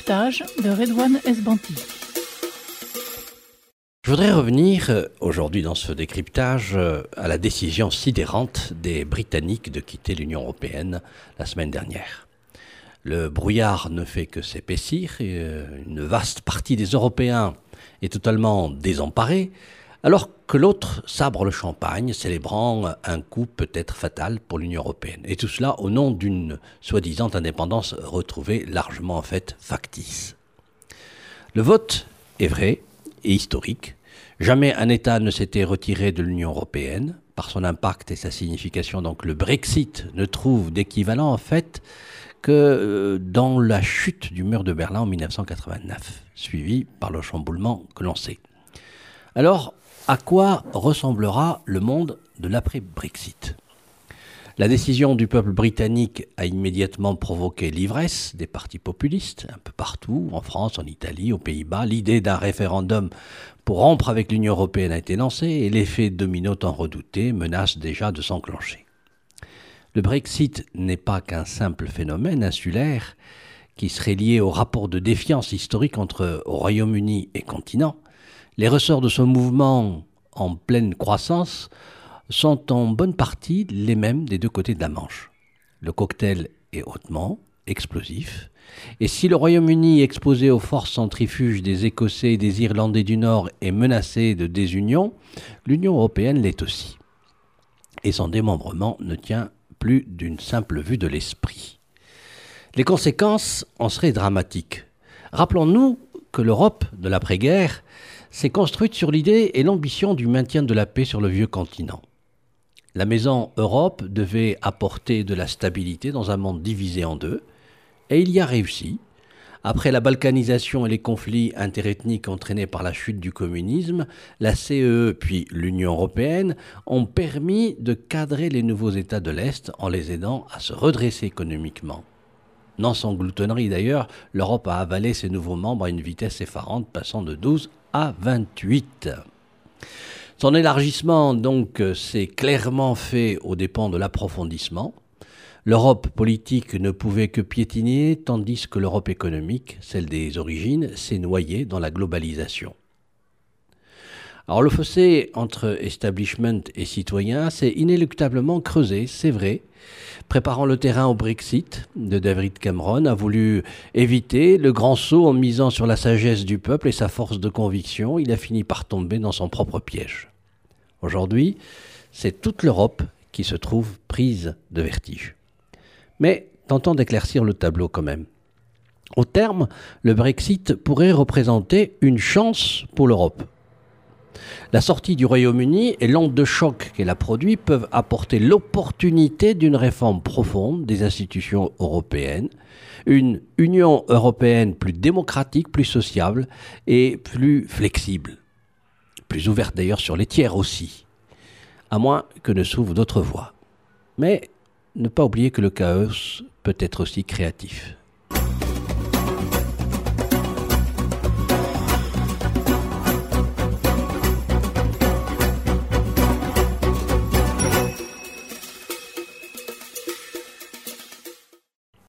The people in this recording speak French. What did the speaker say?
décryptage de Redouane Esbanti. Je voudrais revenir aujourd'hui dans ce décryptage à la décision sidérante des Britanniques de quitter l'Union européenne la semaine dernière. Le brouillard ne fait que s'épaissir et une vaste partie des Européens est totalement désemparée, alors que l'autre sabre le champagne, célébrant un coup peut-être fatal pour l'Union européenne. Et tout cela au nom d'une soi-disant indépendance retrouvée largement en fait factice. Le vote est vrai et historique. Jamais un État ne s'était retiré de l'Union européenne. Par son impact et sa signification, donc le Brexit ne trouve d'équivalent en fait que dans la chute du mur de Berlin en 1989, suivi par le chamboulement que l'on sait. Alors, à quoi ressemblera le monde de l'après-Brexit ? La décision du peuple britannique a immédiatement provoqué l'ivresse des partis populistes, un peu partout, en France, en Italie, aux Pays-Bas. L'idée d'un référendum pour rompre avec l'Union européenne a été lancée et l'effet domino tant redouté menace déjà de s'enclencher. Le Brexit n'est pas qu'un simple phénomène insulaire qui serait lié au rapport de défiance historique entre Royaume-Uni et continent. Les ressorts de ce mouvement en pleine croissance sont en bonne partie les mêmes des deux côtés de la Manche. Le cocktail est hautement explosif. Et si le Royaume-Uni, exposé aux forces centrifuges des Écossais et des Irlandais du Nord, est menacé de désunion, l'Union européenne l'est aussi. Et son démembrement ne tient plus d'une simple vue de l'esprit. Les conséquences en seraient dramatiques. Rappelons-nous que l'Europe de l'après-guerre s'est construite sur l'idée et l'ambition du maintien de la paix sur le vieux continent. La maison Europe devait apporter de la stabilité dans un monde divisé en deux, et il y a réussi. Après la balkanisation et les conflits interethniques entraînés par la chute du communisme, la CEE puis l'Union européenne ont permis de cadrer les nouveaux États de l'Est en les aidant à se redresser économiquement. Non sans gloutonnerie d'ailleurs, l'Europe a avalé ses nouveaux membres à une vitesse effarante, passant de 12 à 28. Son élargissement donc s'est clairement fait aux dépens de l'approfondissement. L'Europe politique ne pouvait que piétiner, tandis que l'Europe économique, celle des origines, s'est noyée dans la globalisation. Alors le fossé entre establishment et citoyens s'est inéluctablement creusé, c'est vrai. Préparant le terrain au Brexit, David Cameron a voulu éviter le grand saut en misant sur la sagesse du peuple et sa force de conviction. Il a fini par tomber dans son propre piège. Aujourd'hui, c'est toute l'Europe qui se trouve prise de vertige. Mais tentons d'éclaircir le tableau quand même. Au terme, le Brexit pourrait représenter une chance pour l'Europe. La sortie du Royaume-Uni et l'onde de choc qu'elle a produit peuvent apporter l'opportunité d'une réforme profonde des institutions européennes, une Union européenne plus démocratique, plus sociable et plus flexible. Plus ouverte d'ailleurs sur les tiers aussi, à moins que ne s'ouvrent d'autres voies. Mais ne pas oublier que le chaos peut être aussi créatif.